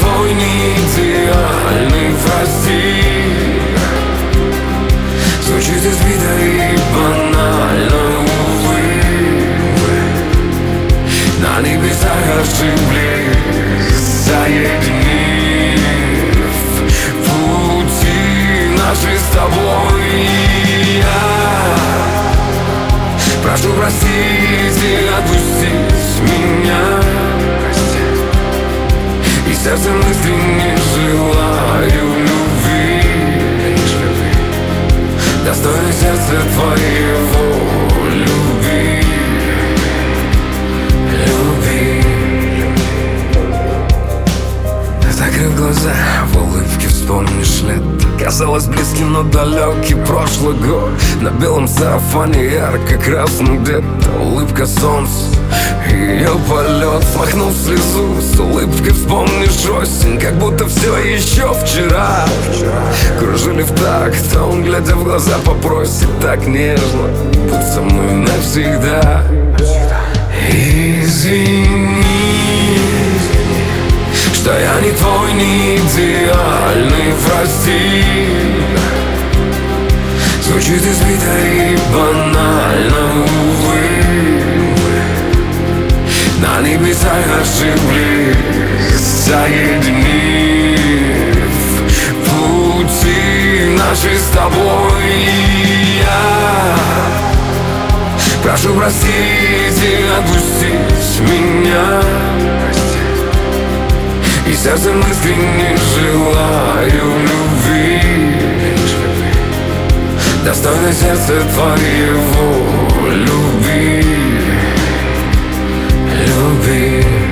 твой не идеальный, прости. Звучит избито и банально, увы. На небесах ошиблись, соединив пути наши с тобой. Я прошу простить и отпустить меня, и сердцем искренне желаю любви, достойной сердца твоего, люби, люби. Закрыв глаза, в улыбке вспомнишь лето. Казалось близким, но далекий прошлый год. На белом сарафане ярко-красным где-то улыбка солнца, ее полет. Смахнул слезу, с улыбкой вспомнишь осень, как будто все еще вчера. Кружили в такт, а он, глядя в глаза, попросит так нежно: будь со мной навсегда. Извини, что я не твой, не идеальный, прости. Звучит избито и банально, увы. На небесах ошиблись, соединив пути наши с тобой. Я прошу простить и отпустить меня, и сердцем искренне желаю любви, достойной сердца твоего, люби, люби.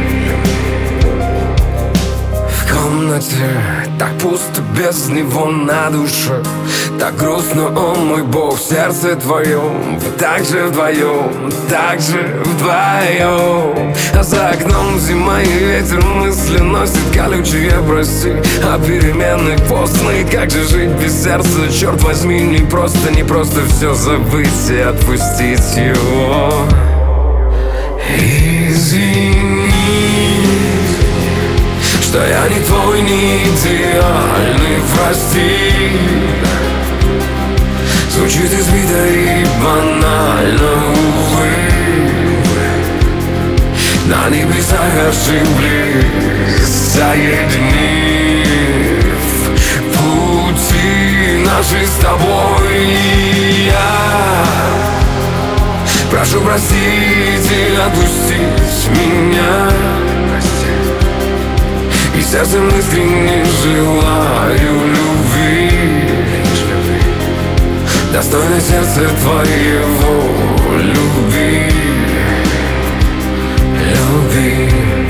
В комнате так пусто без него на душе, так грустно, о мой Бог, в сердце твоем. Вы так же вдвоем, так же вдвоем. А за окном зима и ветер мысли носит колючие, прости. А перемены постные, как же жить без сердца? Черт возьми, не просто все забыть и отпустить его. Извини, что я не твой, не идеальный, прости. Звучит избито и банально, увы. На небесах ошиблись, соединив пути наши с тобой. Я прошу простить и отпустить меня, и сердцем искренне желаю любви, достойной сердца твоего, люби, люби.